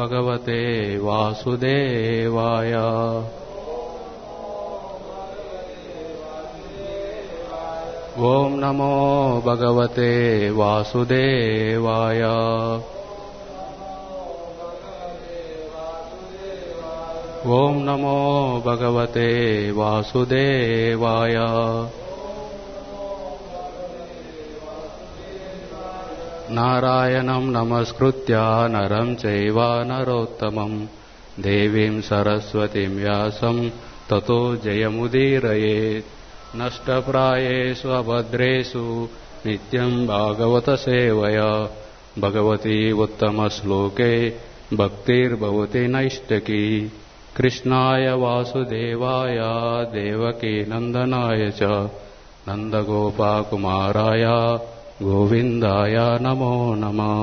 भगवते वासुदेवाय। ओम नमो भगवते वासुदेवाय। ओम नमो भगवते वासुदेवाय। नारायणं नमस्कृत्य नरं चैव नरोत्तमं देवीं सरस्वतीं व्यासं ततो जयमुदीरयेत्। नष्टप्रायेषु अभद्रेषु नित्यं भागवत सेवया भगवती उत्तमश्लोके भक्तिर्भवति नैष्टकी। कृष्णाय वासुदेवाय देवकी नंदनाय च नंदगोपाकुमाराय गोविंदाय नमो नमः।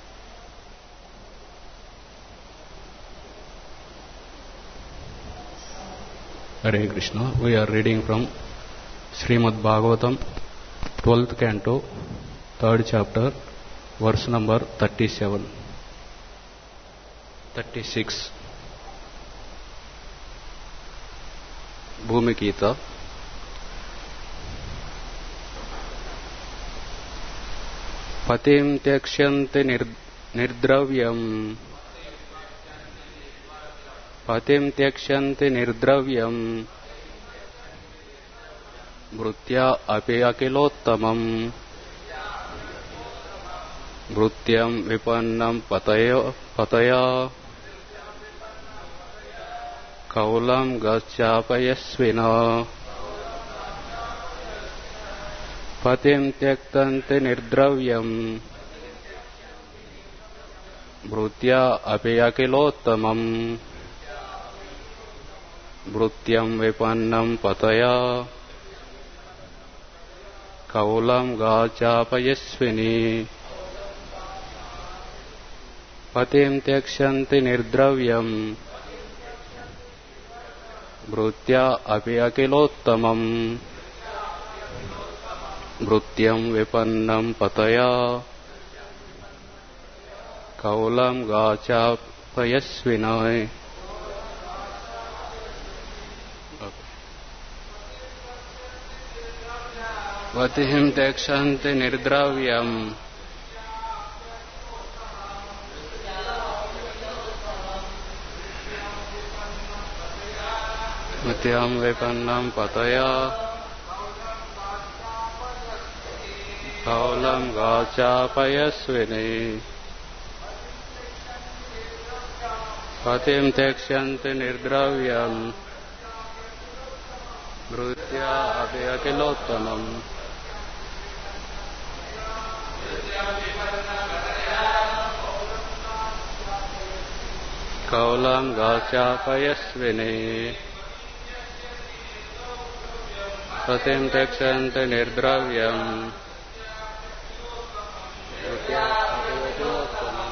Hare Krishna. We are reading from Srimad Bhagavatam, 12th canto, 3rd chapter, verse number 37, 36. Bhumikita. Patim tyakshyanti nirdravyam. Patim tyakshyanti nirdravyam. Mrutya api akilottamam. Mrutyam vipannam pataya. Kaulam gacchapayasvina. Patim tyaktanti nirdravyam. Mrutya api akilottamam. Mrutyam vipannam pataya. Kaulam gacchapayasvini. Patim tyakshyanti nirdravyam. Mrutya api akilottamam. Mrutyam vipannam pataya. Kaulam gacchapayasvinai. Patihim tyakshyanti nirdravyam. Mrutyam vipannam pataya. Kaulam gacchapayasvini. Patim tyakshyanti nirdravyam. Mrutya api akilottamam. Kaulam gacchapayasvini. Patim tyakshyanti nirdravyam. Mrutya api akilottamam.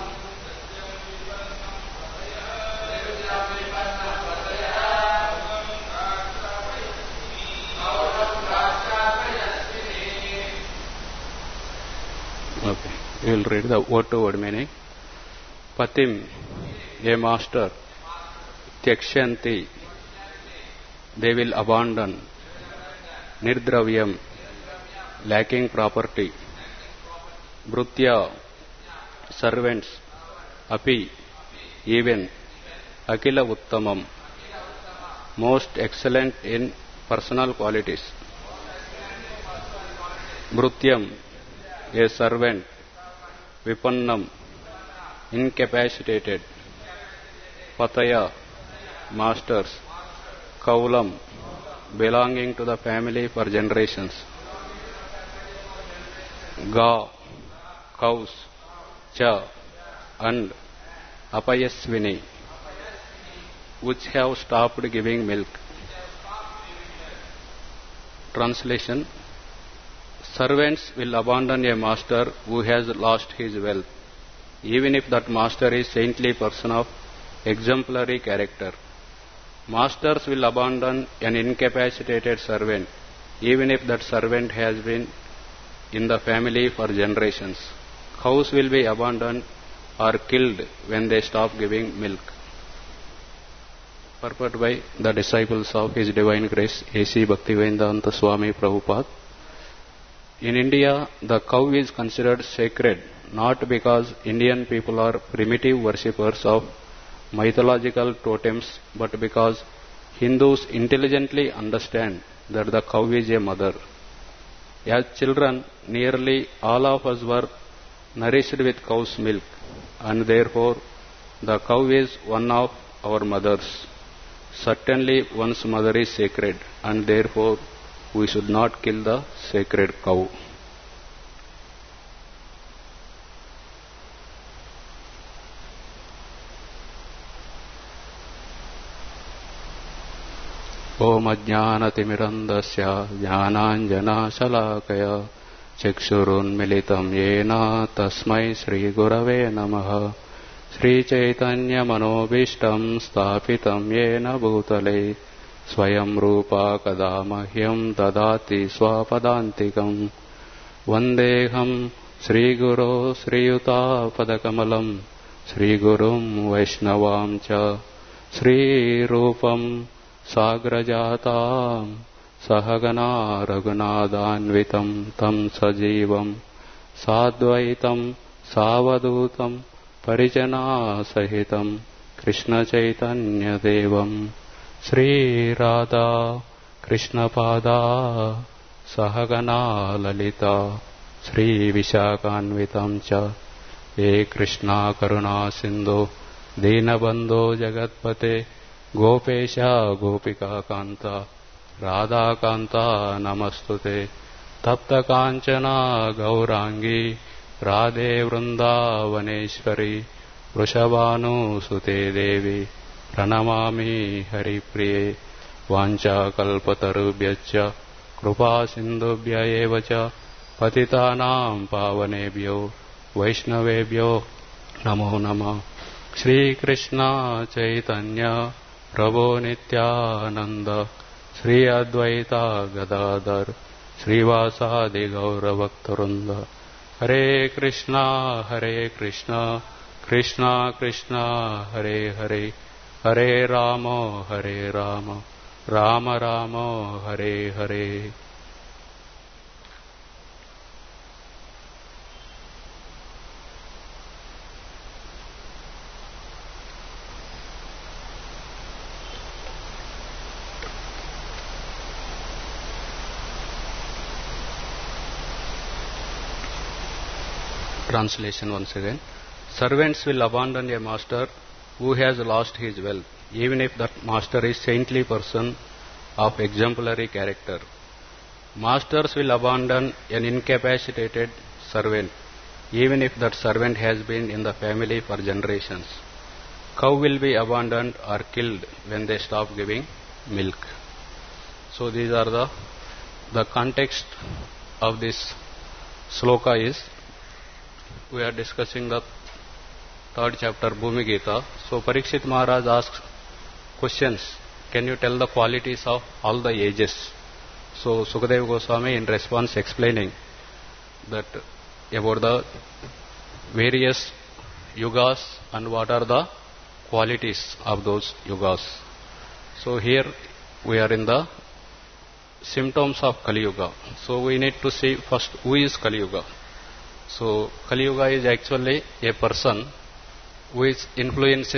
Okay, we will read the word to word meaning. Patim, a master. Tyakshanti, they will abandon. Nirdravyam, lacking property. Mrutya, servants. Api, even. Akila Uttamam, most excellent in personal qualities. Mrutyam, a servant. Vipannam, incapacitated. Pataya, masters. Kaulam, belonging to the family for generations. Ga, cows. Cha, and Apayasvini, which have stopped giving milk. Translation. Servants will abandon a master who has lost his wealth, even if that master is saintly person of exemplary character. Masters will abandon an incapacitated servant, even if that servant has been in the family for generations. Cows will be abandoned are killed when they stop giving milk. Purport by the disciples of His Divine Grace A.C. Bhaktivedanta Swami Prabhupada. In India, the cow is considered sacred not because Indian people are primitive worshippers of mythological totems, but because Hindus intelligently understand that the cow is a mother. As children, nearly all of us were nourished with cow's milk, and therefore the cow is one of our mothers. Certainly one's mother is sacred, and therefore we should not kill the sacred cow. Om Ajnanatimirandasya Jnananjana Shalakaya Chikshurunmilitam Yena Tasmai Sri Gurave Namaha Sri Chaitanya Manobishtam Sthapitam Yena Bhutale Swayam Rupa Kadamahyam Dadati Swapadantikam Vandeham Sri Guru Sri Yuta Padakamalam Sri Gurum Vaishnavam Cha Sri Rupam Sagrajatam Sahagana Raghunathanvitam Tam Sajivam Sadvaitam Savadutam Parijana Sahitam Krishna Chaitanya Devam Sri Radha Krishna Pada Sahagana Lalita Sri Vishakanvitam Cha Ye Krishna Karuna Sindhu Dinabandho Jagatpate Gopesha Gopika Kanta Radha Kanta Namastute Tapta Kanchana Gaurangi Radhe Vrindavaneshwari Vrishabhanu Sute Devi Pranamami Haripriye Vancha Kalpatarubhyacha Krupa Sindhubhya Evacha Patitanam Pavanebhyo Vaishnavebhyo Namo Namah Shri Krishna Chaitanya Prabhu Nityananda Sri Advaita Gadadhar Srivasadi Gaura Bhaktarunda Hare Krishna Krishna Krishna Hare Hare Hare Rama Rama Rama Hare Hare. Translation once again. Servants will abandon a master who has lost his wealth, even if that master is saintly person of exemplary character. Masters will abandon an incapacitated servant, even if that servant has been in the family for generations. Cow will be abandoned or killed when they stop giving milk. So these are the context of this sloka is, we are discussing the third chapter Bhumi Gita. So Parikshit Maharaj asks questions. Can you tell the qualities of all the ages? So Sukadeva Goswami in response explaining that about the various yugas and what are the qualities of those yugas. So here we are in the symptoms of Kali Yuga. So we need to see first who is Kali Yuga. So Kali Yuga is actually a person whose influence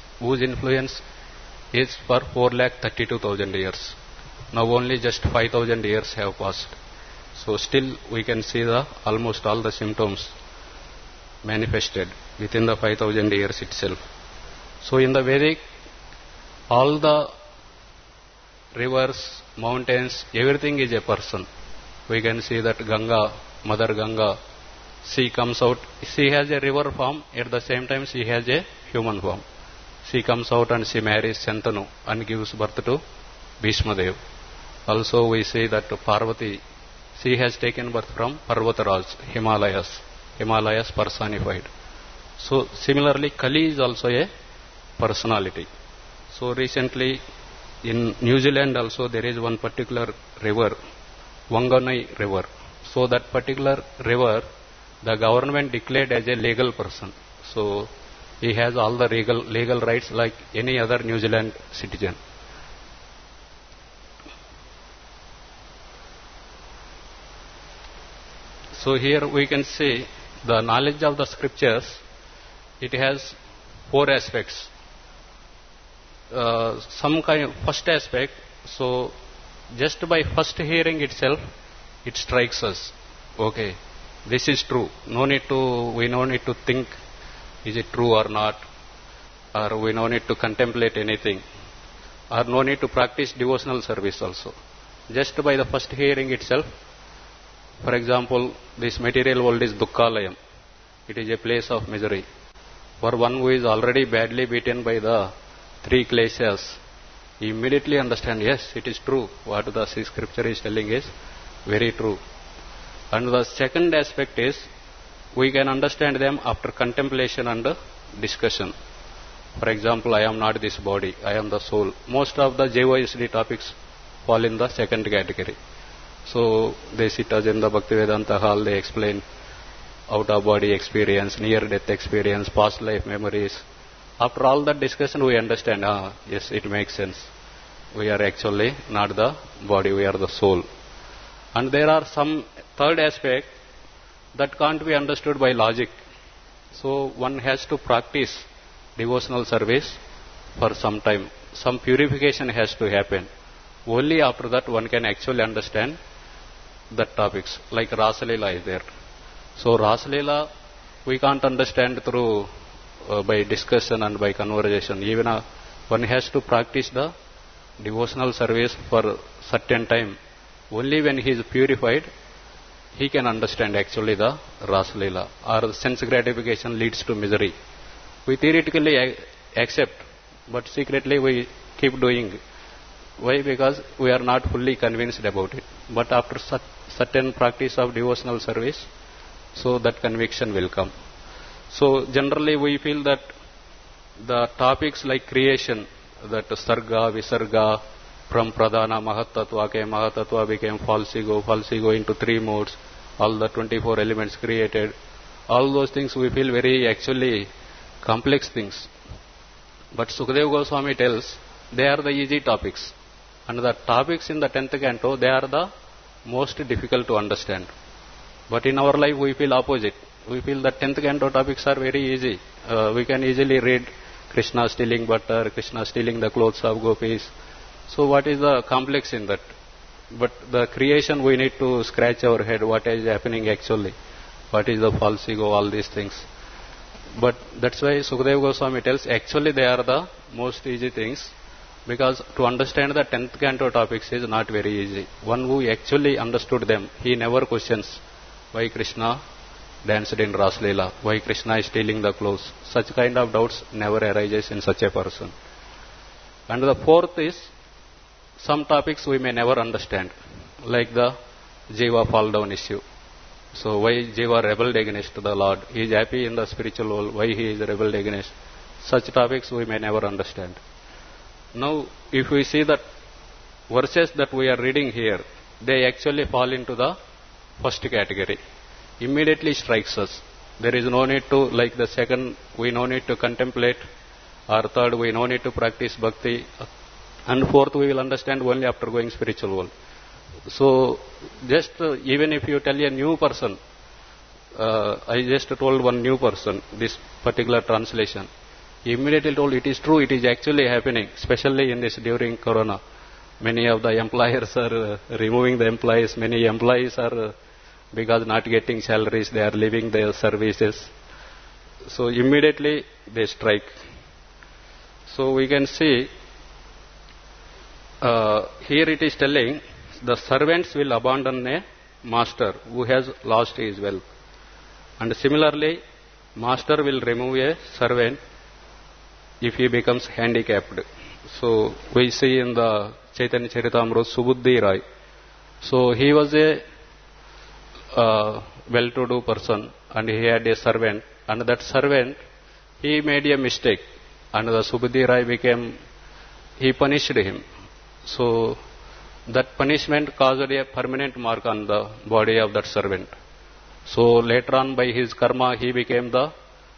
is for 4,32,000 years. Now only just 5,000 years have passed. So still we can see almost all the symptoms manifested within the 5,000 years itself. So in the Vedic, all the rivers, mountains, everything is a person. We can see that Ganga, Mother Ganga, she comes out, she has a river form, at the same time she has a human form. She comes out and she marries Shantanu and gives birth to Bhishma Dev. Also we see that Parvati, she has taken birth from Parvataraj, Himalayas personified. So similarly Kali is also a personality. So recently in New Zealand also there is one particular river, Wanganui River. So that particular river the government declared as a legal person. So he has all the legal rights like any other New Zealand citizen. So here we can see the knowledge of the scriptures. It has four aspects. Some kind of first aspect. So just by first hearing itself, it strikes us. Okay, this is true. We no need to think, is it true or not, or we no need to contemplate anything, or no need to practice devotional service also. Just by the first hearing itself, for example, this material world is Dukkhalayam. It is a place of misery. For one who is already badly beaten by the three kleshas, he immediately understands, yes, it is true. What the scripture is telling is very true. And the second aspect is, we can understand them after contemplation and discussion. For example, I am not this body, I am the soul. Most of the JOSD topics fall in the second category. So they sit us in the Bhaktivedanta hall, they explain out of body experience, near death experience, past life memories. After all that discussion, we understand, yes, it makes sense. We are actually not the body, we are the soul. And there are some third aspect that can't be understood by logic. So one has to practice devotional service for some time. Some purification has to happen. Only after that one can actually understand the topics. Like Rasalila is there. So Rasalila we can't understand through by discussion and by conversation. Even one has to practice the devotional service for certain time. Only when he is purified, he can understand actually the Rasalila. Or sense gratification leads to misery. We theoretically accept, but secretly we keep doing. Why? Because we are not fully convinced about it. But after certain practice of devotional service, so that conviction will come. So generally we feel that the topics like creation, that Sarga, Visarga, from Pradhana, Mahatatva came, Mahatatva became false ego into three modes, all the 24 elements created, all those things we feel very actually complex things. But Sukadeva Goswami tells, they are the easy topics. And the topics in the 10th canto, they are the most difficult to understand. But in our life we feel opposite. We feel that 10th canto topics are very easy. We can easily read Krishna stealing butter, Krishna stealing the clothes of gopis. So what is the complex in that? But the creation we need to scratch our head, what is happening actually? What is the false ego, all these things. But that's why Sukadeva Goswami tells, actually they are the most easy things, because to understand the 10th canto topics is not very easy. One who actually understood them, he never questions why Krishna danced in Rasalila, why Krishna is stealing the clothes. Such kind of doubts never arises in such a person. And the fourth is, some topics we may never understand, like the Jiva fall down issue. So why Jiva rebelled against the Lord? He is happy in the spiritual world, why he is rebelled against? Such topics we may never understand. Now, if we see that verses that we are reading here, they actually fall into the first category. Immediately strikes us. There is no need to, like the second, we no need to contemplate, or third, we no need to practice bhakti, and fourth, we will understand only after going spiritual world. So, just even if you tell a new person, I just told one new person this particular translation, he immediately told, it is true, it is actually happening, especially in this during Corona. Many of the employers are removing the employees, many employees are, because not getting salaries, they are leaving their services. So immediately they strike. So we can see, here it is telling, the servants will abandon a master who has lost his wealth. And similarly, master will remove a servant if he becomes handicapped. So we see in the Chaitanya Charitamrita, Subuddhi Rai. So he was a well-to-do person, and he had a servant, and that servant, he made a mistake, and the Subuddhi Rai he punished him. So that punishment caused a permanent mark on the body of that servant. So later on, by his karma, he became the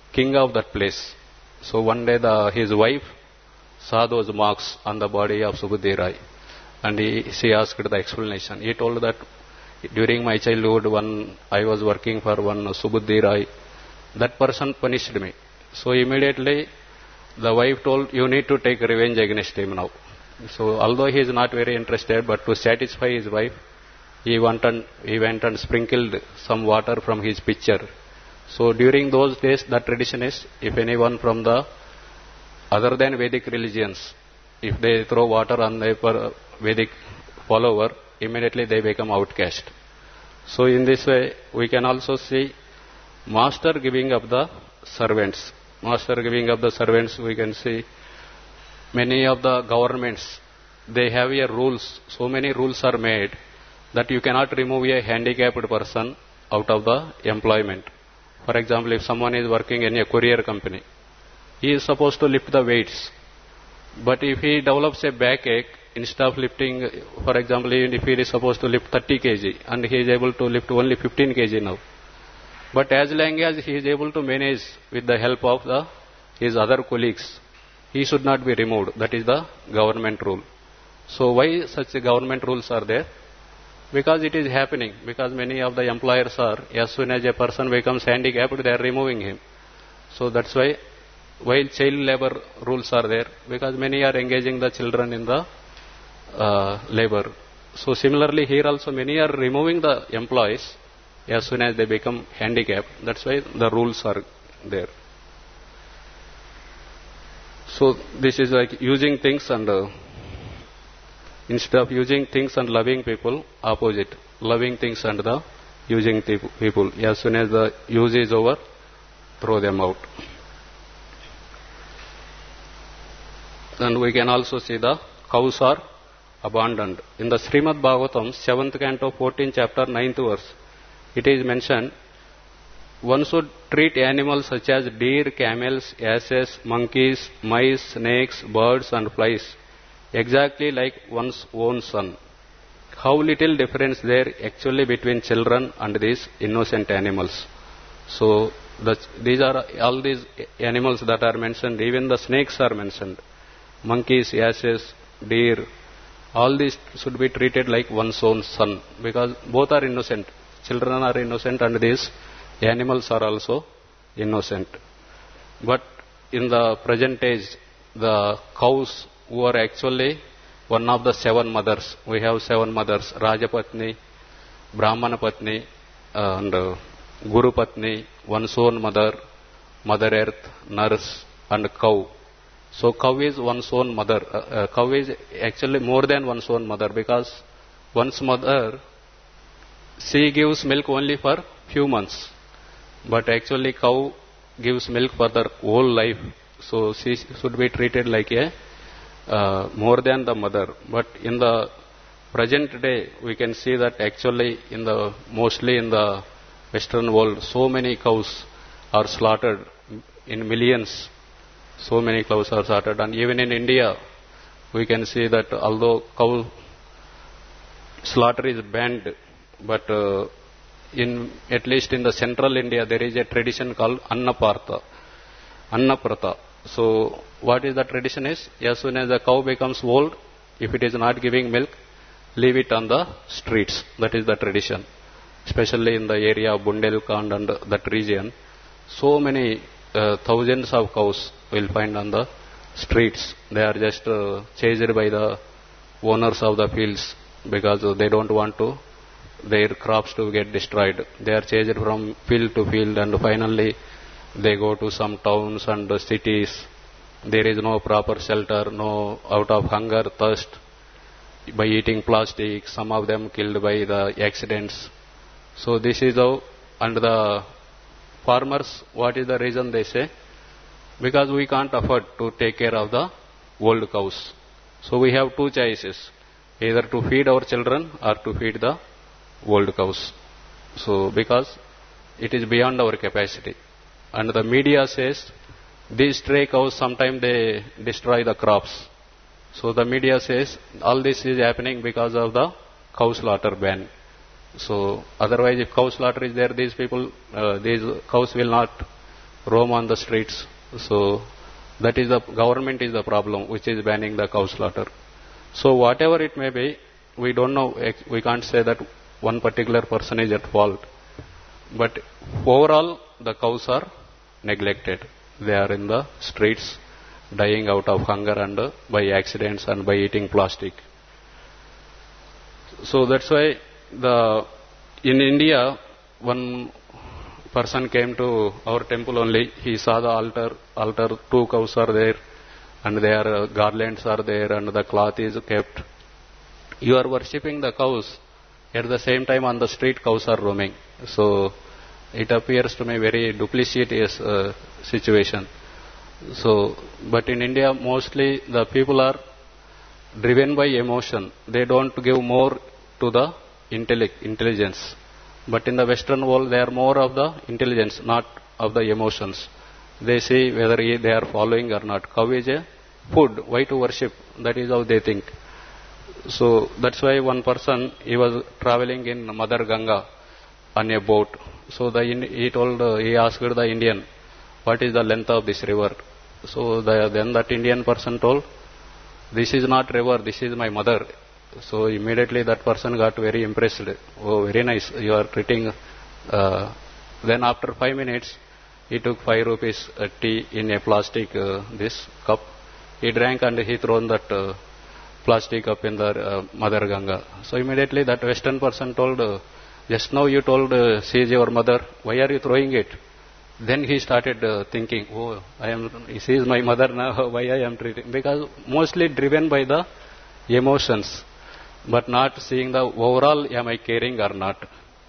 king of that place. So one day his wife saw those marks on the body of Subudhi Rai, and she asked the explanation. He told that during my childhood, when I was working for one Subudhi Rai, that person punished me. So immediately the wife told, you need to take revenge against him now. So although he is not very interested, but to satisfy his wife, he went and sprinkled some water from his pitcher. So during those days, the tradition is, if anyone from the other than Vedic religions, if they throw water on the Vedic follower, immediately they become outcast. So in this way, we can also see master giving up the servants. Master giving up the servants, we can see many of the governments, they have a rules. So many rules are made that you cannot remove a handicapped person out of the employment. For example, if someone is working in a courier company, he is supposed to lift the weights. But if he develops a backache, instead of lifting, for example, if he is supposed to lift 30 kg and he is able to lift only 15 kg now. But as long as he is able to manage with the help of his other colleagues, he should not be removed. That is the government rule. So why such government rules are there? Because it is happening. Because many of the employers are, as soon as a person becomes handicapped, they are removing him. So that's why, while child labor rules are there, because many are engaging the children in the labor. So similarly here also many are removing the employees as soon as they become handicapped. That's why the rules are there. So this is like using things and instead of using things and loving people, opposite. Loving things and the using people. As soon as the use is over, throw them out. And we can also see the cows are abandoned. In the Srimad Bhagavatam, 7th canto, 14th chapter, 9th verse, it is mentioned, one should treat animals such as deer, camels, asses, monkeys, mice, snakes, birds and flies exactly like one's own son. How little difference there actually between children and these innocent animals. So these are all these animals that are mentioned, even the snakes are mentioned. Monkeys, asses, deer, all these should be treated like one's own son, because both are innocent. Children are innocent and these animals are also innocent. But in the present age, the cows who are actually one of the 7 mothers. We have 7 mothers, Rajapatni, Brahmana Patni and Guru Patni, one's own mother, Mother Earth, nurse and cow. So cow is one's own mother. Cow is actually more than one's own mother, because one's mother, she gives milk only for few months. But actually cow gives milk for their whole life. So she should be treated like a more than the mother. But in the present day, we can see that actually mostly in the Western world, so many cows are slaughtered in millions. So many cows are slaughtered, and even in India, we can see that although cow slaughter is banned, but at least in the central India, there is a tradition called Annaprata. So what is the tradition is, as soon as the cow becomes old, if it is not giving milk, leave it on the streets. That is the tradition. Especially in the area of Bundelkhand and that region, so many thousands of cows will find on the streets. They are just chased by the owners of the fields, because they don't want their crops to get destroyed. They are chased from field to field, and finally they go to some towns and cities. There is no proper shelter, no, out of hunger, thirst, by eating plastic, some of them killed by the accidents. So this is how, and the farmers, what is the reason they say? Because we can't afford to take care of the old cows. So we have 2 choices, either to feed our children or to feed the old cows. So because it is beyond our capacity. And the media says, these stray cows, sometimes they destroy the crops. So the media says, all this is happening because of the cow slaughter ban. So otherwise, if cow slaughter is there, these cows will not roam on the streets. So that is the government is the problem, which is banning the cow slaughter. So whatever it may be, we don't know, we can't say that one particular person is at fault. But overall, the cows are neglected. They are in the streets, dying out of hunger and by accidents and by eating plastic. So that's why in India, one person came to our temple only. He saw the altar, 2 cows are there, and their garlands are there, and the cloth is kept. You are worshipping the cows. At the same time, on the street, cows are roaming. So it appears to me very duplicitous situation. So, but in India, mostly the people are driven by emotion. They don't give more to the intelligence. But in the Western world, they are more of the intelligence, not of the emotions. They see whether they are following or not. Cow is a food. Why to worship? That is how they think. So that's why one person, he was traveling in Mother Ganga on a boat. So he asked the Indian, what is the length of this river? So then that Indian person told, this is not river, this is my mother. So immediately that person got very impressed. Oh, very nice, you are treating. Then after 5 minutes, he took 5 rupees tea in a plastic this cup. He drank and he thrown that plastic cup in the Mother Ganga. So immediately that Western person told, just now you told she is your mother, why are you throwing it? Then he started thinking, oh, she is my mother now, why I am treating? Because mostly driven by the emotions, but not seeing the overall, am I caring or not?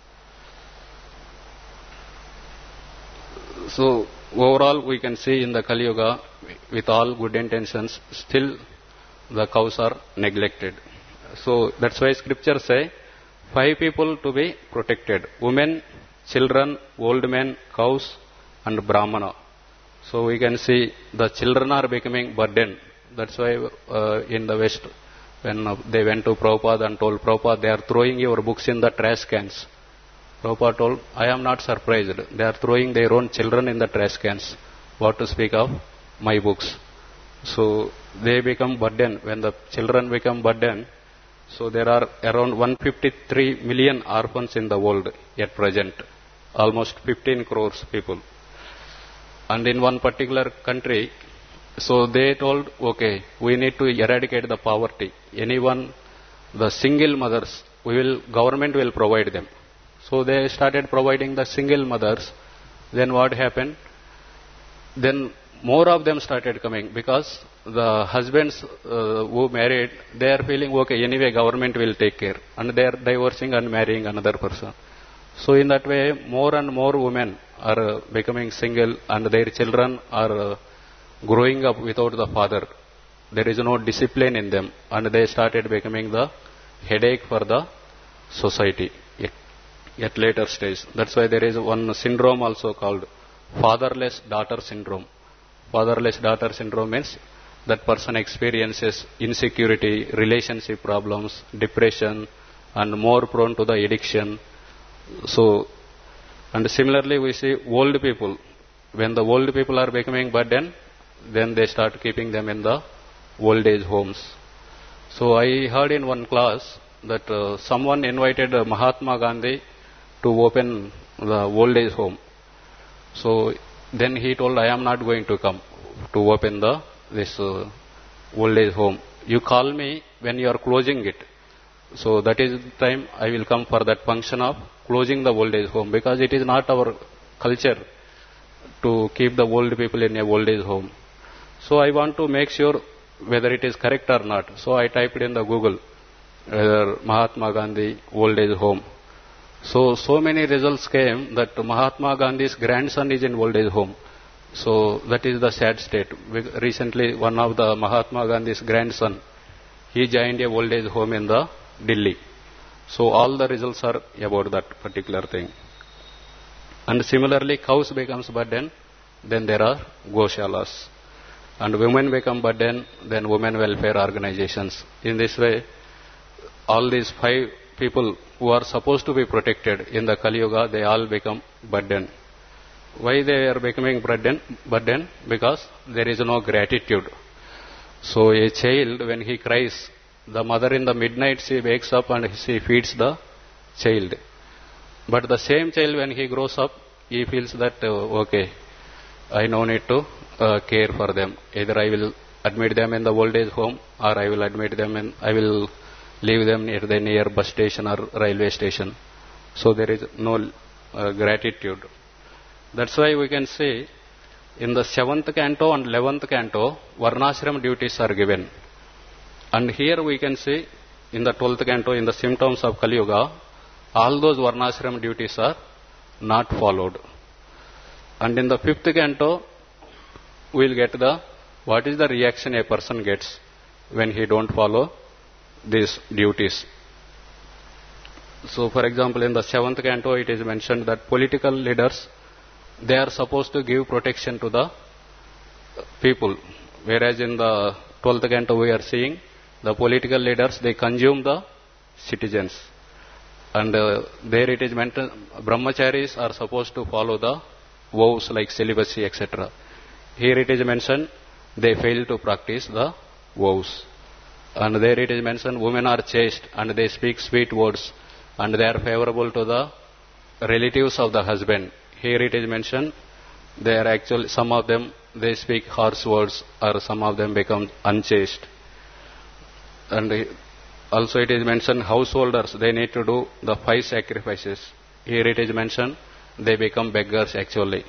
So overall, we can see in the Kali Yuga, with all good intentions, still the cows are neglected. So that's why scriptures say 5 people to be protected: women, children, old men, cows, and Brahmana. So we can see the children are becoming burden. That's why in the West, when they went to Prabhupada and told Prabhupada, they are throwing your books in the trash cans. Prabhupada told, I am not surprised. They are throwing their own children in the trash cans. What to speak of my books? So they become burden. When the children become burden, so there are around 153 million orphans in the world at present. Almost 15 crores people. And in one particular country, so they told, okay, we need to eradicate the poverty. Anyone, the single mothers, government will provide them. So they started providing the single mothers. Then what happened? Then more of them started coming, because the husbands who married, they are feeling, okay, anyway government will take care. And they are divorcing and marrying another person. So in that way, more and more women are becoming single, and their children are growing up without the father. There is no discipline in them, and they started becoming the headache for the society at later stage. That's why there is one syndrome also called fatherless daughter syndrome. Fatherless daughter syndrome means that person experiences insecurity, relationship problems, depression, and more prone to the addiction. So, and similarly we see old people. When the old people are becoming burden, then they start keeping them in the old age homes. So I heard in one class that someone invited Mahatma Gandhi to open the old age home. So then he told, I am not going to come to open this old age home. You call me when you are closing it. So that is the time I will come for that function of closing the old age home, because it is not our culture to keep the old people in a old age home. So I want to make sure whether it is correct or not. So I typed in the Google, whether Mahatma Gandhi old age home. So many results came that Mahatma Gandhi's grandson is in old age home. So that is the sad state. Recently, one of the Mahatma Gandhi's grandson, he joined a old age home in the Delhi. So all the results are about that particular thing. And similarly, cows becomes burden, then there are goshalas. And women become burden, then women welfare organizations. In this way, all these 5 people who are supposed to be protected in the Kali Yuga, they all become burden. Why they are becoming burden? Because there is no gratitude. So a child, when he cries, the mother in the midnight, she wakes up and she feeds the child. But the same child, when he grows up, he feels that, okay, I no need to care for them. Either I will admit them in the old age home, or I will admit them and I will leave them near the near bus station or railway station. So there is no gratitude. That's why we can say in the 7th canto and 11th canto, Varnashram duties are given. And here we can say in the 12th canto, in the symptoms of Kali Yuga, all those Varnashram duties are not followed. And in the 5th canto, we will get the what is the reaction a person gets when he don't follow these duties. So, for example, in the 7th canto, it is mentioned that political leaders, they are supposed to give protection to the people, whereas in the 12th canto we are seeing the political leaders, they consume the citizens. And there it is mentioned, brahmacharis are supposed to follow the vows like celibacy, etc. Here it is mentioned, they fail to practice the vows. And there it is mentioned, women are chaste and they speak sweet words and they are favorable to the relatives of the husband. Here it is mentioned, they are actually, some of them, they speak harsh words, or some of them become unchaste. And also it is mentioned, householders, they need to do the 5 sacrifices. Here it is mentioned, they become beggars actually.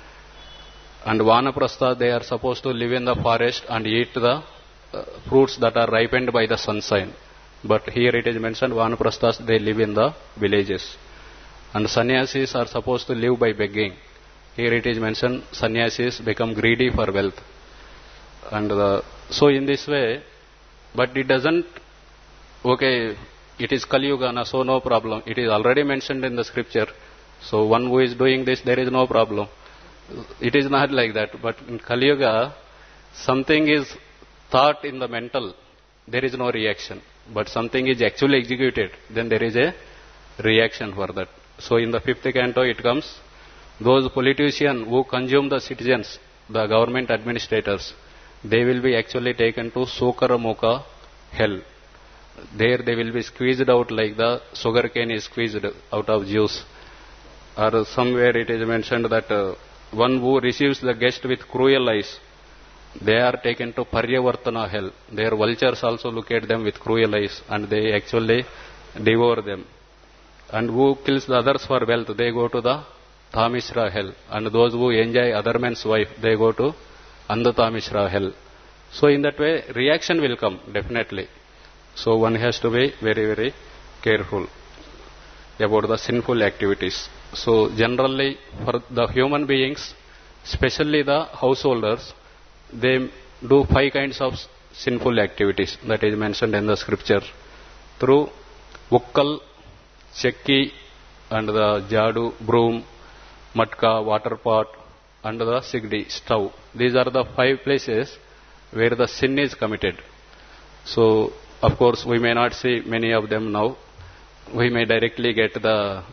And Vanaprastha, they are supposed to live in the forest and eat the fruits that are ripened by the sunshine. But here it is mentioned, Vanaprasthas, they live in the villages. And sannyasis are supposed to live by begging. Here it is mentioned, sannyasis become greedy for wealth. And so in this way, but it doesn't, okay, it is Kali Yuga, so no problem. It is already mentioned in the scripture. So one who is doing this, there is no problem. It is not like that. But in Kali Yuga, something is thought in the mental, there is no reaction. But something is actually executed, then there is a reaction for that. So in the 5th canto it comes, those politicians who consume the citizens, the government administrators, they will be actually taken to Sukaramuka hell. There they will be squeezed out like the sugar cane is squeezed out of juice. Or somewhere it is mentioned that one who receives the guest with cruel eyes, they are taken to Paryavartana hell. Their vultures also look at them with cruel eyes and they actually devour them. And who kills the others for wealth, they go to the Tamishra hell. And those who enjoy other men's wife, they go to Andhatamishra hell. So in that way, reaction will come, definitely. So one has to be very, very careful about the sinful activities. So generally, for the human beings, especially the householders, they do 5 kinds of sinful activities that is mentioned in the scripture. Through Vukkal, Chekki, and the Jadu, broom, Matka, water pot, and the Sigdi, stove. These are the 5 places where the sin is committed. So, of course, we may not see many of them now. We may directly get the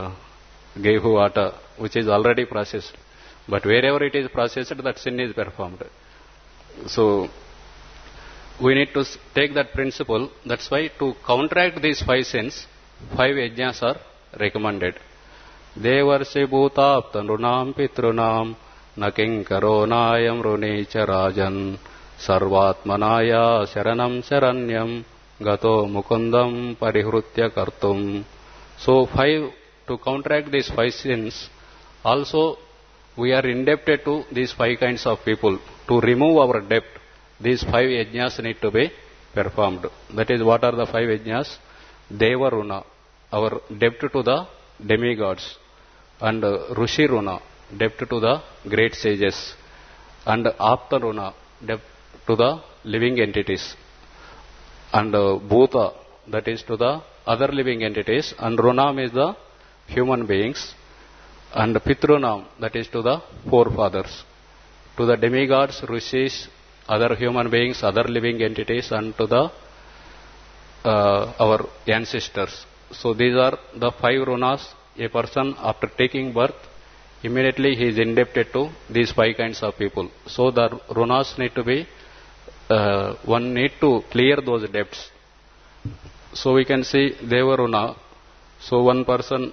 Gehu atta, which is already processed. But wherever it is processed, that sin is performed. So, we need to take that principle. That's why to counteract these 5 sins, 5 yajnas are recommended. Devarsi bhutapta nrunam pitrunam naking karonayam runicha rajan sarvatmanaya sharanam sharanyam gato mukundam parihrutya kartum. So 5, to counteract these 5 sins, also we are indebted to these 5 kinds of people. To remove our debt, these 5 yajnas need to be performed. That is, what are the 5 yajnas? Devaruna, our debt to the demigods, and Rushiruna, debt to the great sages, and Aptaruna, debt to the living entities, and Bhuta, that is to the other living entities, and Runam is the human beings, and Pitrunam, that is to the forefathers, to the demigods, Rishis, other human beings, other living entities, and to the our ancestors. So these are the 5 runas. A person after taking birth, immediately he is indebted to these five kinds of people. So the runas need to be, one need to clear those debts. So we can see Deva Runa. So one person,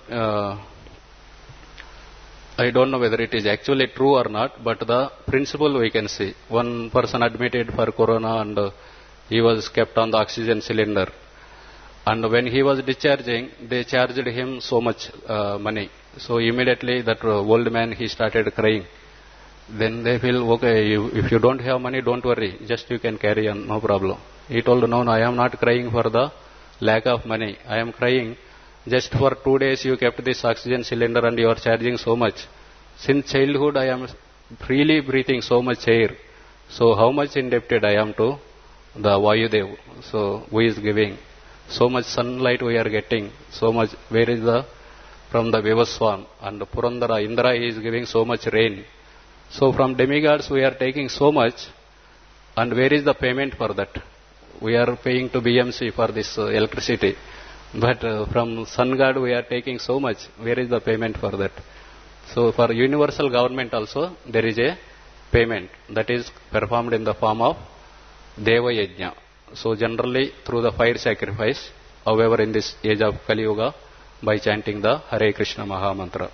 I don't know whether it is actually true or not, but the principle we can see. One person admitted for corona and he was kept on the oxygen cylinder. And when he was discharging, they charged him so much money. So immediately that old man, he started crying. Then they feel, okay, if you don't have money, don't worry. Just you can carry on, no problem. He told, no, I am not crying for the lack of money. I am crying just for 2 days you kept this oxygen cylinder and you are charging so much. Since childhood I am freely breathing so much air. So how much indebted I am to the Vayudev. So who is giving? So much sunlight we are getting. So much, where is the, from the Vivaswan and Purandara, Indra is giving so much rain. So from demigods we are taking so much, and where is the payment for that? We are paying to BMC for this electricity, but from sun god we are taking so much. Where is the payment for that? So for universal government also there is a payment that is performed in the form of Deva Yajna. So generally through the fire sacrifice, however in this age of Kali Yuga, by chanting the Hare Krishna Maha Mantra.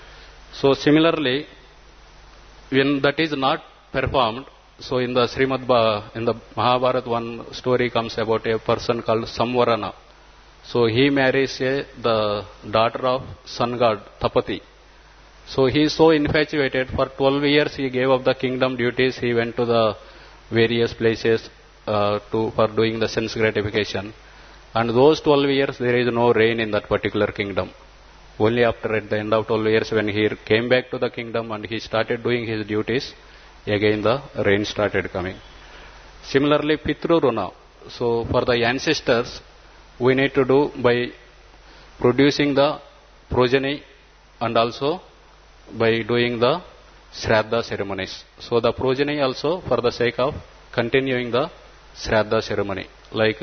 So similarly, when that is not performed, so in the in the Mahabharata, one story comes about a person called Samvarana. So he marries the daughter of sun god Tapati. So he is so infatuated. For 12 years he gave up the kingdom duties. He went to the various places for doing the sense gratification. And those 12 years there is no rain in that particular kingdom. Only after, at the end of 12 years, when he came back to the kingdom and he started doing his duties, again the rain started coming. Similarly, Pitru Runa. So for the ancestors, we need to do by producing the progeny and also by doing the Shraddha ceremonies. So the progeny also for the sake of continuing the Shraddha ceremony. Like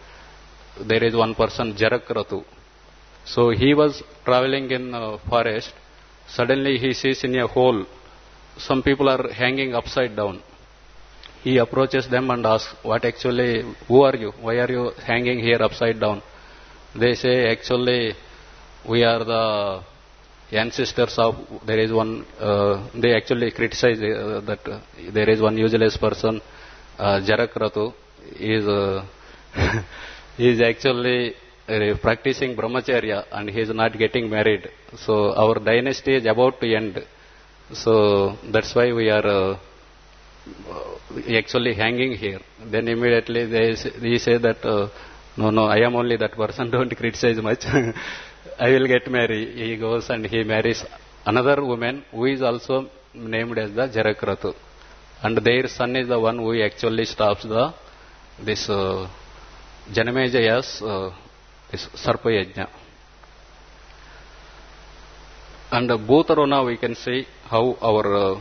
there is one person, Jarakratu. So he was traveling in forest. Suddenly he sees in a hole some people are hanging upside down. He approaches them and asks, what actually, who are you? Why are you hanging here upside down? They say, actually we are the ancestors of, there is one, they actually criticize that there is one useless person, Jarakratu, is actually practicing brahmacharya and he is not getting married. So our dynasty is about to end. So that's why we are actually hanging here. Then immediately he say that, no, I am only that person, don't criticize much. I will get married. He goes and he marries another woman who is also named as the Jarakratu. And their son is the one who actually stops this Janamejaya's this Sarpa Yajna. And Bhutarona we can see how our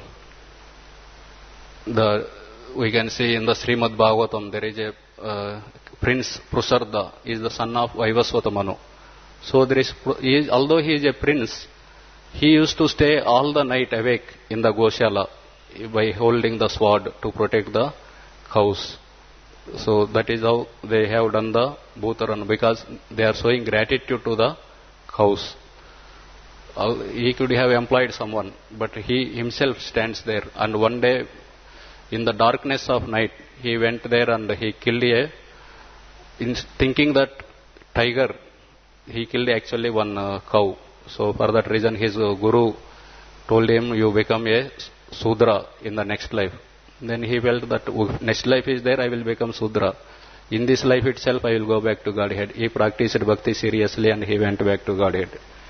we can see in the Srimad Bhagavatam there is a Prince Prusarda is the son of Vaivasvata Manu. So there is, although he is a prince, he used to stay all the night awake in the Goshala by holding the sword to protect the cows. So that is how they have done the Bhutarana, because they are showing gratitude to the cows. He could have employed someone, but he himself stands there. And one day, in the darkness of night, he went there and he killed thinking that tiger, he killed actually one cow. So for that reason his guru told him, you become a Sudra in the next life. Then he felt that next life is there, I will become Sudra. In this life itself I will go back to Godhead. He practiced bhakti seriously and he went back to Godhead.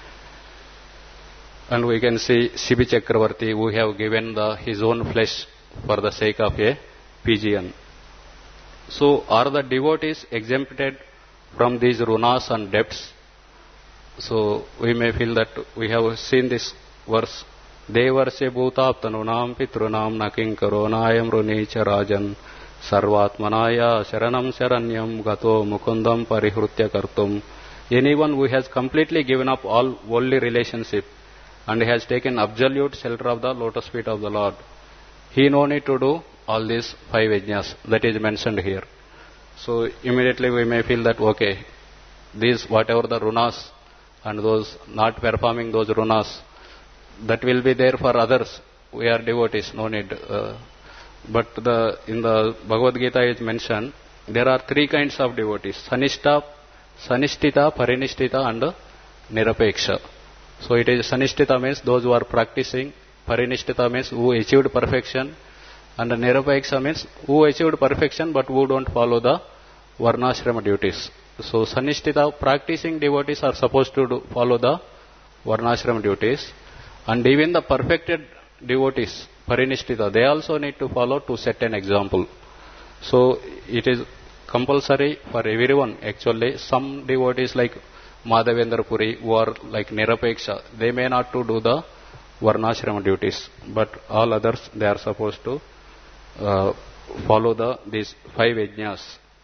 And we can see Shibi Chakravarti who have given his own flesh for the sake of a pigeon. So are the devotees exempted from these runas and debts? So we may feel that we have seen this verse. Devarsya bhutaptanunam pitrunam nakinkaro nayam runicha rajan sarvatmanaya sharanam sharanyam gato mukundam parihrutya kartum. Anyone who has completely given up all worldly relationship and he has taken absolute shelter of the lotus feet of the Lord. He no need to do all these 5 yajnas that is mentioned here. So immediately we may feel that, okay, these whatever the runas and those not performing those runas, that will be there for others. We are devotees, no need. But in the Bhagavad Gita is mentioned, there are 3 kinds of devotees: Sanishtha, Parinishthita and Nirapeksha. So it is Sanishtita means those who are practicing, Parinishthita means who achieved perfection, and Nirapeksha means who achieved perfection but who don't follow the Varnashrama duties. So Sanishtita, practicing devotees are supposed to follow the Varnashrama duties, and even the perfected devotees, Parinishthita, they also need to follow to set an example. So it is compulsory for everyone actually. Some devotees like Madhavendra Puri who are like Nirapeksha, they may not to do the Varnashrama duties, but all others they are supposed to follow these 5 yajnas.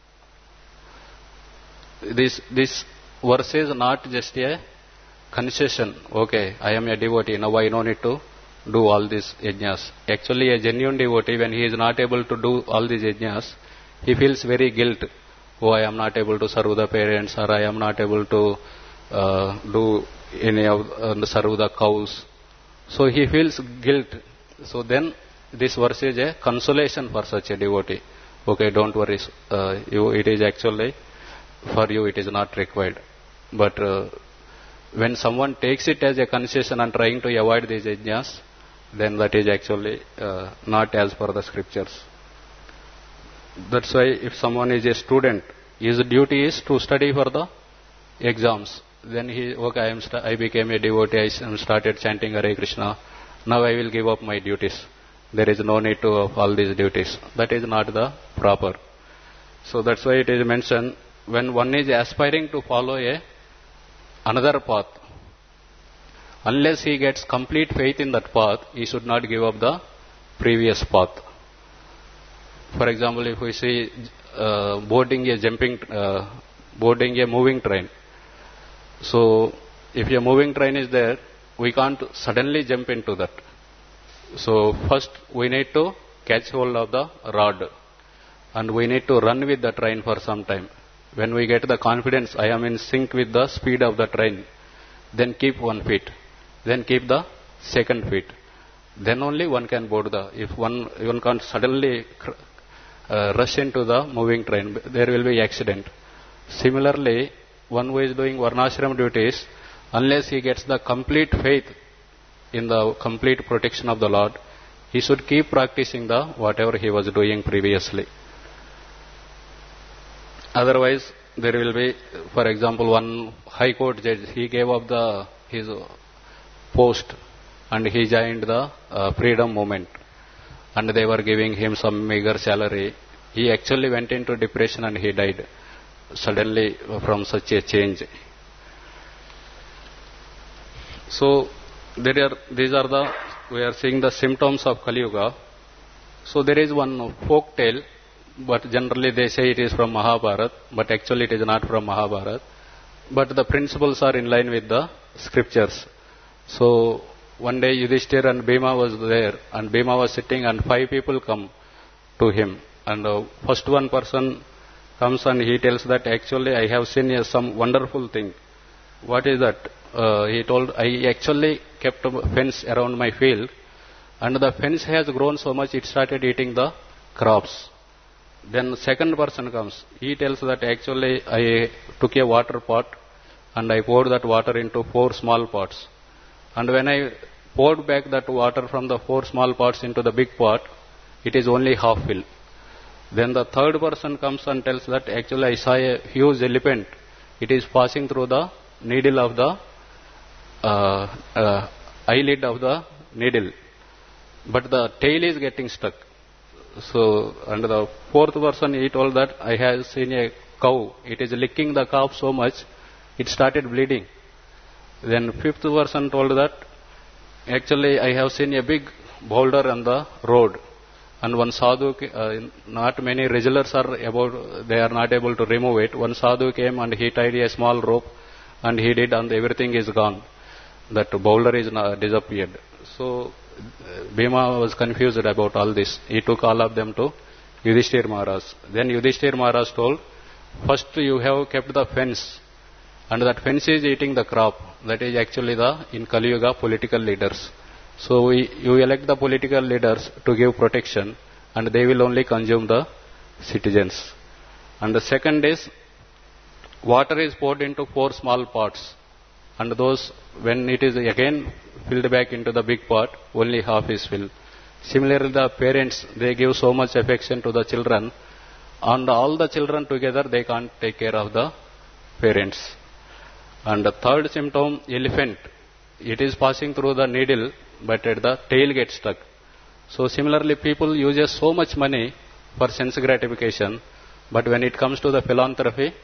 This verse is not just a concession. Okay, I am a devotee, now I no need to do all these yajnas. Actually, a genuine devotee, when he is not able to do all these yajnas, he feels very guilt. Oh, I am not able to serve the parents, or I am not able to do any of serve the cows. So he feels guilt. So then this verse is a consolation for such a devotee. Okay, don't worry. It is actually for you, it is not required. But when someone takes it as a concession and trying to avoid these yajnas, then that is actually not as per the scriptures. That's why if someone is a student, his duty is to study for the exams. Then I became a devotee, I started chanting Hare Krishna, now I will give up my duties. There is no need to of all these duties. That is not the proper. So that's why it is mentioned, when one is aspiring to follow another path, unless he gets complete faith in that path, he should not give up the previous path. For example, if we see boarding a moving train. So if a moving train is there, we can't suddenly jump into that. So first we need to catch hold of the rod, and we need to run with the train for some time. When we get the confidence, I am in sync with the speed of the train, then keep 1 feet, then keep the 2nd feet. Then only one can board if one can't suddenly rush into the moving train, there will be accident. Similarly, one who is doing Varnashram duties, unless he gets the complete faith in the complete protection of the Lord, he should keep practicing whatever he was doing previously. Otherwise, there will be, for example, one high court judge, he gave up his post and he joined the freedom movement, and they were giving him some meager salary. He actually went into depression and he died suddenly from such a change. So we are seeing the symptoms of Kali Yuga. So there is one folk tale, but generally they say it is from Mahabharata, but actually it is not from Mahabharata. But the principles are in line with the scriptures. So one day Yudhishthira and Bhima was there, and Bhima was sitting, and 5 people come to him. And first one person comes and he tells that actually I have seen some wonderful thing. What is that? He told, I actually kept a fence around my field, and the fence has grown so much it started eating the crops. Then second person comes. He tells that actually I took a water pot and I poured that water into 4 small pots. And when I poured back that water from the 4 small pots into the big pot, it is only half filled. Then the third person comes and tells that actually I saw a huge elephant. It is passing through the needle of the eyelid of the needle, but the tail is getting stuck. So, and the fourth person, he told that I have seen a cow. It is licking the calf so much, it started bleeding. Then fifth person told that actually I have seen a big boulder on the road, and one sadhu, not many regulars they are not able to remove it. One sadhu came and he tied a small rope and he did, and everything is gone. that boulder is disappeared. So Bhima was confused about all this. He took all of them to Yudhishthir Maharaj. Then Yudhishthir Maharaj told, first you have kept the fence, and that fence is eating the crop. That is actually the, in Kali Yuga, political leaders. So you elect the political leaders to give protection, and they will only consume the citizens. And the second is, water is poured into 4 small pots, and those, when it is again filled back into the big pot, only half is filled. Similarly, the parents, they give so much affection to the children, and all the children together, they can't take care of the parents. And the third symptom, elephant, it is passing through the needle, but at the tail gets stuck. So similarly, people uses so much money for sense gratification, but when it comes to the philanthropy,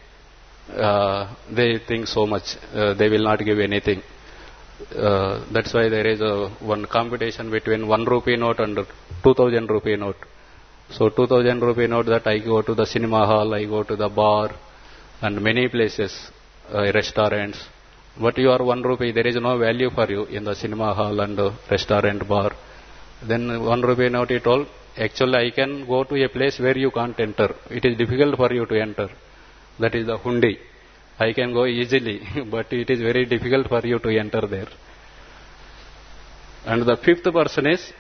they think so much, they will not give anything. That's why there is one competition between 1 rupee note and 2000 rupee note. So 2000 rupee note, that I go to the cinema hall, I go to the bar and many places, restaurants. But you are 1 rupee, there is no value for you in the cinema hall and restaurant, bar. Then 1 rupee note, he told, actually I can go to a place where you can't enter. It is difficult for you to enter. That is the hundi. I can go easily, but it is very difficult for you to enter there. And the fifth person is,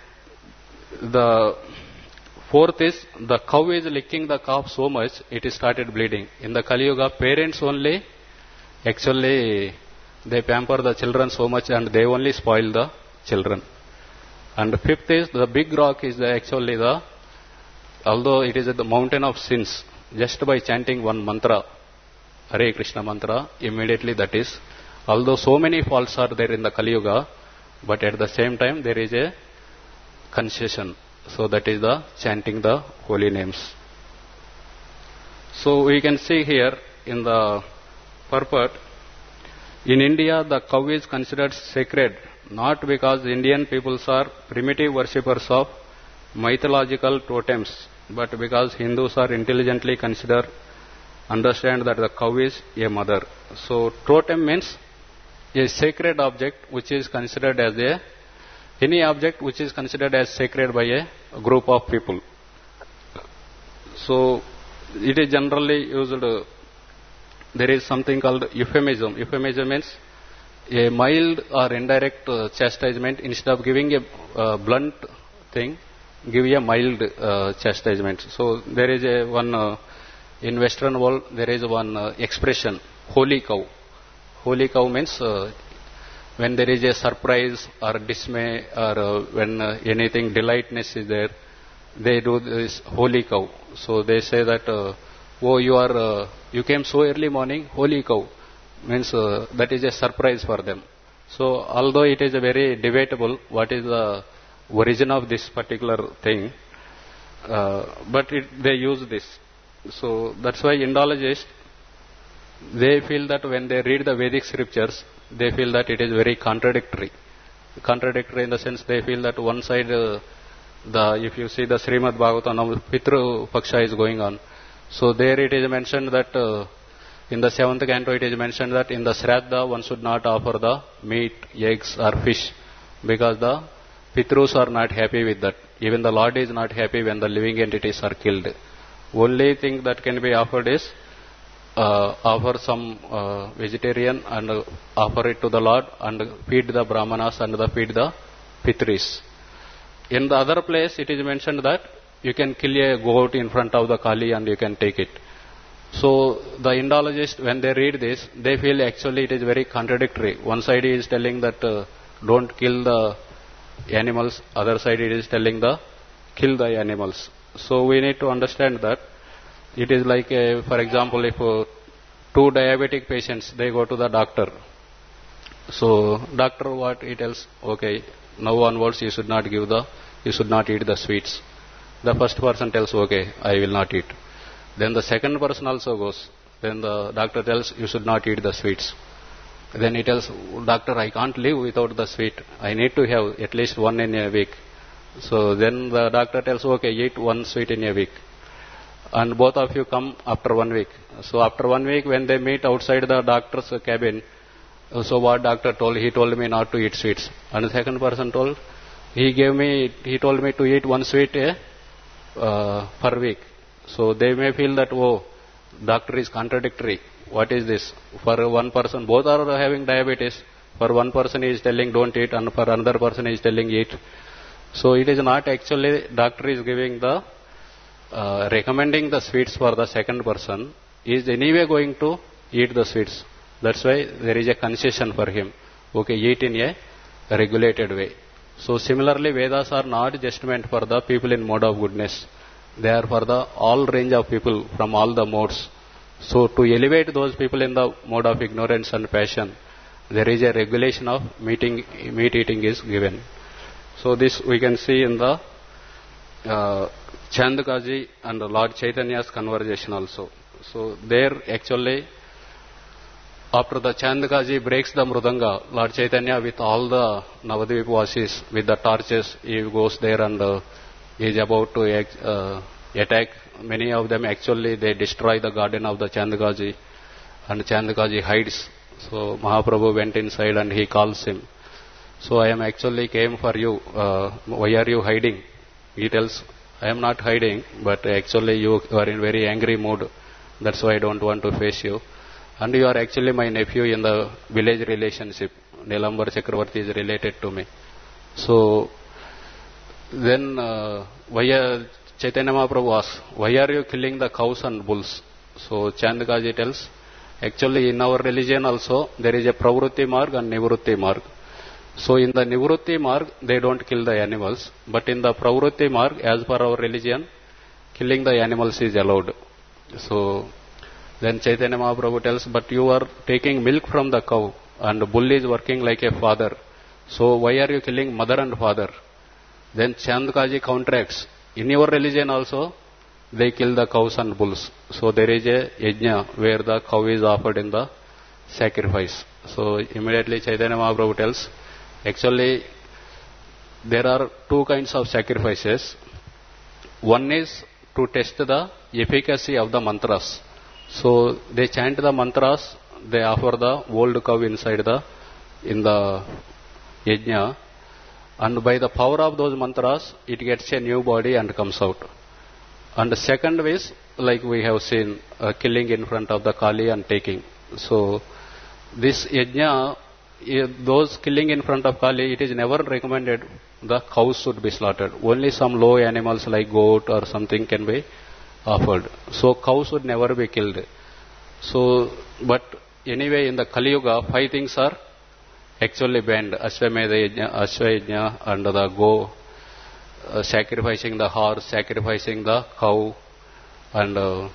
the fourth is, the cow is licking the calf so much, it is started bleeding. In the Kali Yuga, parents only, actually, they pamper the children so much and they only spoil the children. And the fifth is, the big rock is actually the, although it is the mountain of sins, just by chanting one mantra, Hare Krishna mantra, immediately that is, although so many faults are there in the Kali Yuga, but at the same time there is a concession. So that is the chanting the holy names. So we can see here in the purport, in India the cow is considered sacred, not because Indian peoples are primitive worshippers of mythological totems, but because Hindus are intelligently understand that the cow is a mother. So totem means a sacred object which is considered as any object which is considered as sacred by a group of people. So it is generally used, there is something called euphemism. Euphemism means a mild or indirect chastisement. Instead of giving a blunt thing, give a mild chastisement. So there is one in Western world, there is one expression, holy cow. Holy cow means when there is a surprise or dismay, or when anything delightness is there, they do this holy cow. So they say that, oh, you came so early morning, holy cow, means that is a surprise for them. So although it is a very debatable what is the origin of this particular thing, but they use this. So that's why Indologists, they feel that when they read the Vedic scriptures, they feel that it is very contradictory. Contradictory in the sense they feel that one side, if you see the Srimad Bhagavatam, Pitru Paksha is going on. So there it is mentioned that in the 7th canto it is mentioned that in the Shraddha one should not offer the meat, eggs or fish, because the Pitrus are not happy with that. Even the Lord is not happy when the living entities are killed. Only thing that can be offered is offer some vegetarian and offer it to the Lord and feed the Brahmanas and feed the Pitris. In the other place it is mentioned that you can kill a goat in front of the Kali and you can take it. So the Indologists, when they read this, they feel actually it is very contradictory. One side is telling that don't kill the animals, other side it is telling kill the animals. So we need to understand that it is like, for example, if 2 diabetic patients, they go to the doctor. So doctor what he tells, okay, now onwards you should not eat the sweets. The first person tells, okay, I will not eat. Then the second person also goes. Then the doctor tells, you should not eat the sweets. Then he tells, doctor, I can't live without the sweet. I need to have at least one in a week. So then the doctor tells, okay, eat 1 sweet in a week. And both of you come after 1 week. So after 1 week, when they meet outside the doctor's cabin, So what doctor told? He told me not to eat sweets. And the second person told, he told me to eat one sweet per week. So they may feel that, oh, doctor is contradictory. What is this? For one person, both are having diabetes. For one person he is telling don't eat, and for another person he is telling eat. So it is not actually doctor is giving the recommending the sweets for the second person. He is anyway going to eat the sweets. That's why there is a concession for him. Okay, eat in a regulated way. So similarly, Vedas are not just meant for the people in mode of goodness. They are for the all range of people from all the modes. So to elevate those people in the mode of ignorance and passion, there is a regulation of meat eating is given. So this we can see in the Chandakaji and Lord Chaitanya's conversation also. So there actually, after the Chandakaji breaks the Mrudanga, Lord Chaitanya with all the Navadvipvasis with the torches, he goes there and he is about to attack. Many of them actually they destroy the garden of the Chandakaji, and Chandakaji hides. So Mahaprabhu went inside and he calls him. So I am actually came for you. Why are you hiding? He tells, I am not hiding, but actually you are in very angry mood. That's why I don't want to face you. And you are actually my nephew in the village relationship. Nilambar Chakravarti is related to me. So then Chaitanya Mahaprabhu asks, why are you killing the cows and bulls? So Chandakaji tells, actually in our religion also there is a Pravrutti Marg and Nivrutti Marg. So in the Nivrutti Marg they don't kill the animals, but in the Pravrutti Marg, as per our religion, killing the animals is allowed. So then Chaitanya Mahaprabhu tells, but you are taking milk from the cow and the bull is working like a father. So why are you killing mother and father? Then Chandakaji counteracts, in your religion also they kill the cows and bulls. So there is a yajna where the cow is offered in the sacrifice. So immediately Chaitanya Mahaprabhu tells, actually there are two kinds of sacrifices. One is to test the efficacy of the mantras. So they chant the mantras, they offer the old cow inside in the yajna, and by the power of those mantras it gets a new body and comes out. And the second is, like we have seen, killing in front of the Kali and taking. So this yajna, those killing in front of Kali, it is never recommended the cows should be slaughtered. Only some low animals like goat or something can be offered. So cows should never be killed. So, but anyway, in the Kali Yuga, 5 things are actually banned: Ashwamedha Yajna, Ashwayajna, and the go, sacrificing the horse, sacrificing the cow, and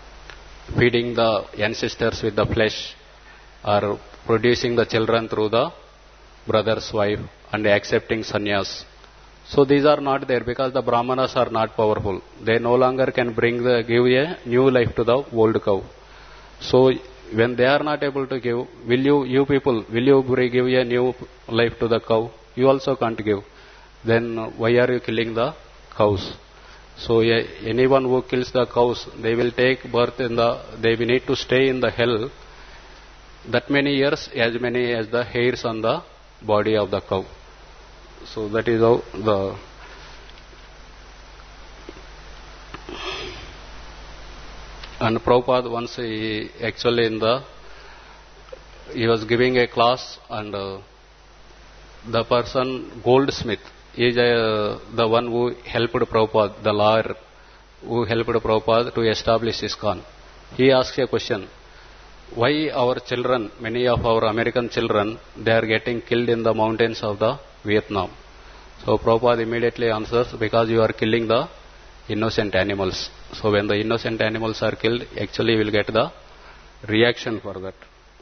feeding the ancestors with the flesh, or producing the children through the brother's wife, and accepting sannyas. So these are not there because the Brahmanas are not powerful. They no longer can give a new life to the old cow. So when they are not able to give, you people, will you give a new life to the cow? You also can't give. Then why are you killing the cows? So anyone who kills the cows, they will take birth they will need to stay in the hell that many years, as many as the hairs on the body of the cow. So that is how and Prabhupada once he was giving a class, and the person, Goldsmith, is the one who helped Prabhupada, the lawyer who helped Prabhupada to establish ISKCON. He asked a question, why our children, many of our American children, they are getting killed in the mountains of the Vietnam? So Prabhupada immediately answers, because you are killing the innocent animals. So when the innocent animals are killed, actually you will get the reaction for that.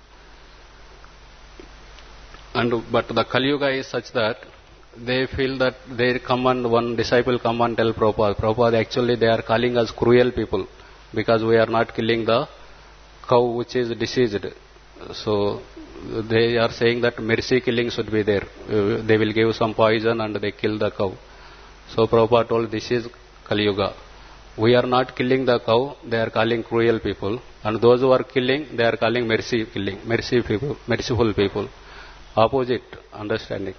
But the Kali Yuga is such that they feel that one disciple come and tell Prabhupada, actually they are calling us cruel people because we are not killing the cow which is diseased. So they are saying that mercy killing should be there. They will give some poison and they kill the cow. So Prabhupada told, this is Kali Yuga. We are not killing the cow, they are calling cruel people. And those who are killing, they are calling merciful people. Opposite understanding.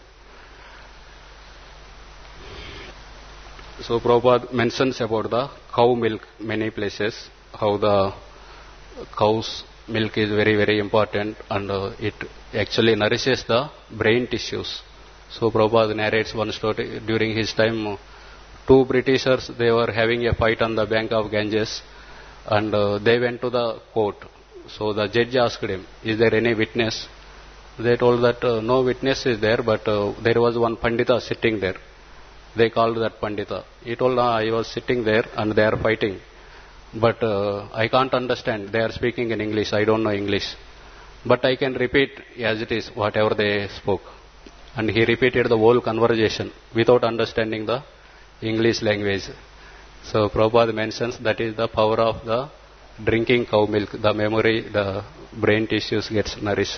So Prabhupada mentions about the cow milk many places, how the cow's milk is very, very important, and it actually nourishes the brain tissues. So Prabhupada narrates one story. During his time, two Britishers, they were having a fight on the bank of Ganges, and they went to the court. So the judge asked him, is there any witness? They told that no witness is there, but there was one Pandita sitting there. They called that Pandita. He told, I was sitting there and they are fighting. But I can't understand. They are speaking in English. I don't know English. But I can repeat as it is, whatever they spoke. And he repeated the whole conversation without understanding the English language. So Prabhupada mentions that is the power of the drinking cow milk. The memory, the brain tissues gets nourished.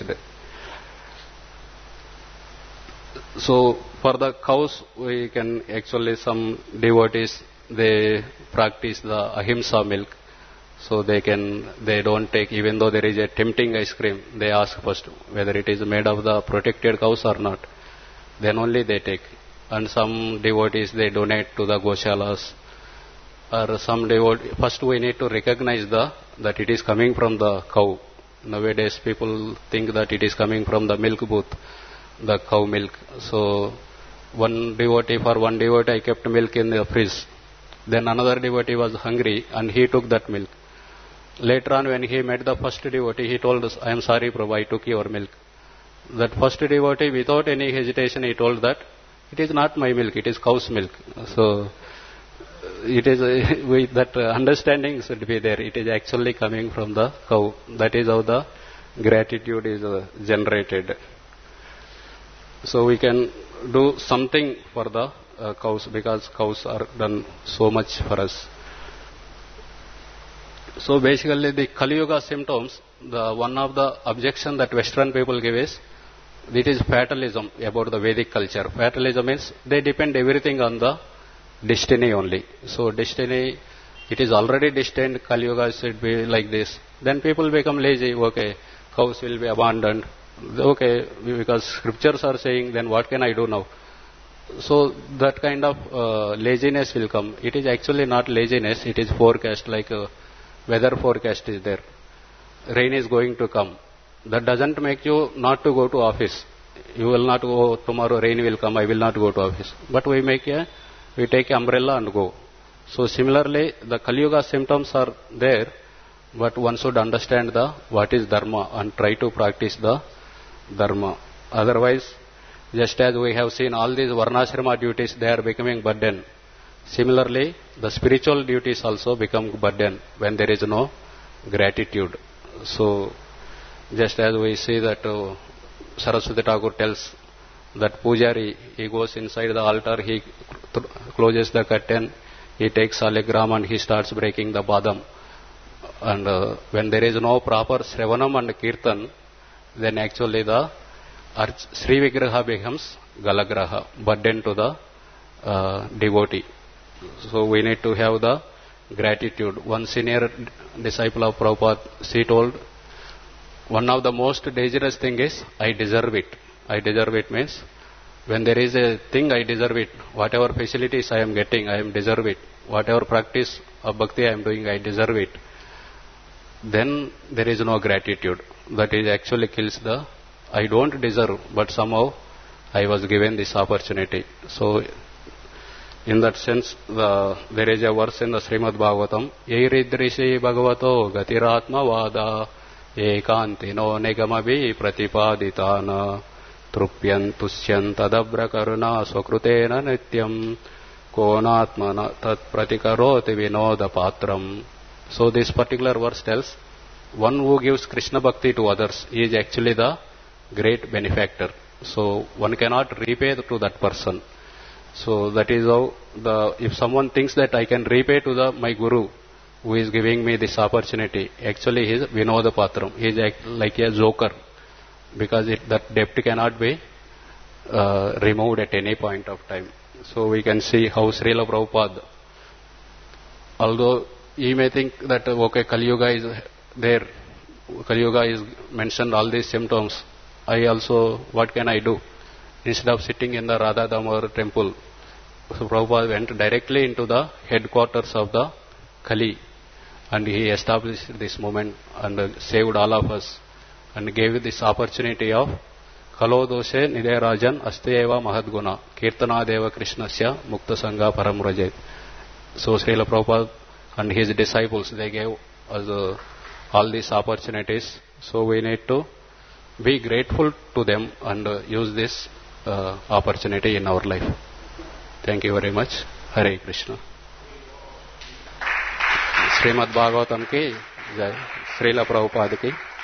So for the cows, we can actually, some devotees, they practice the ahimsa milk. So they don't take, even though there is a tempting ice cream, they ask first whether it is made of the protected cows or not. Then only they take. And some devotees, they donate to the goshalas. Or some devotees, first we need to recognize that it is coming from the cow. Nowadays people think that it is coming from the milk booth, the cow milk. So for one devotee I kept milk in the fridge. Then another devotee was hungry and he took that milk. Later on, when he met the first devotee, he told us, I am sorry Prabhu, I took your milk. That first devotee, without any hesitation, he told that it is not my milk, it is cow's milk. So it is with that understanding should be there. It is actually coming from the cow. That is how the gratitude is generated. So we can do something for the cows, because cows are done so much for us. So basically the Kali Yuga symptoms, one of the objection that Western people give is, it is fatalism about the Vedic culture. Fatalism means they depend everything on the destiny only. So destiny, it is already destined, Kali Yuga should be like this. Then people become lazy, okay, cows will be abandoned. Okay, because scriptures are saying, then what can I do now? So that kind of laziness will come. It is actually not laziness, it is forecast, like weather forecast is there. Rain is going to come. That doesn't make you not to go to office. You will not go, tomorrow rain will come, I will not go to office. But we take an umbrella and go. So similarly, the Kali Yuga symptoms are there, but one should understand what is dharma and try to practice the dharma. Otherwise, just as we have seen all these varnashrama duties, they are becoming burden. Similarly, the spiritual duties also become burden when there is no gratitude. So, just as we see that Saraswati Thakur tells that Pujari, he goes inside the altar, he closes the curtain, he takes Saligram and he starts breaking the badam. And when there is no proper Shravanam and Kirtan, then actually the Sri Vigraha becomes Galagraha, burden to the devotee. So we need to have the gratitude. One senior disciple of Prabhupada, she told, one of the most dangerous thing is, I deserve it. I deserve it means, when there is a thing, I deserve it. Whatever facilities I am getting, I am deserve it. Whatever practice of bhakti I am doing, I deserve it. Then there is no gratitude. That is actually kills the, I don't deserve, but somehow I was given this opportunity. So in that sense, there is a verse in the Srimad Bhagavatam, Yairidrishi Bhagavato Gatiratma Vada Ekantino Negamavi Pratipaditana Trupyan Tusyan Tadabra Karuna Sokrutena Nityam Konatmana Tat Pratikaroti Vinoda Patram. So this particular verse tells, one who gives Krishna Bhakti to others is actually the great benefactor. So one cannot repay to that person. So that is how if someone thinks that I can repay to my Guru who is giving me this opportunity, actually he is Vinoda Patram. He is like a joker, because that debt cannot be removed at any point of time. So we can see how Srila Prabhupada, Although he may think that, okay, Kali Yuga is there, Kali Yuga is mentioned all these symptoms, I also, what can I do? Instead of sitting in the Radha Damodar temple, so Prabhupada went directly into the headquarters of the Kali, and he established this movement and saved all of us and gave this opportunity of Kalo doshe niderajan asteyeva mahadguna kirtana deva krishnasya mukta sangha paramraje. So Srila Prabhupada and his disciples, they gave us all these opportunities. So we need to be grateful to them and use this opportunity in our life. Thank you very much. Hare Krishna. Srimad Bhagavatam ki jai. Srila Prabhupada ki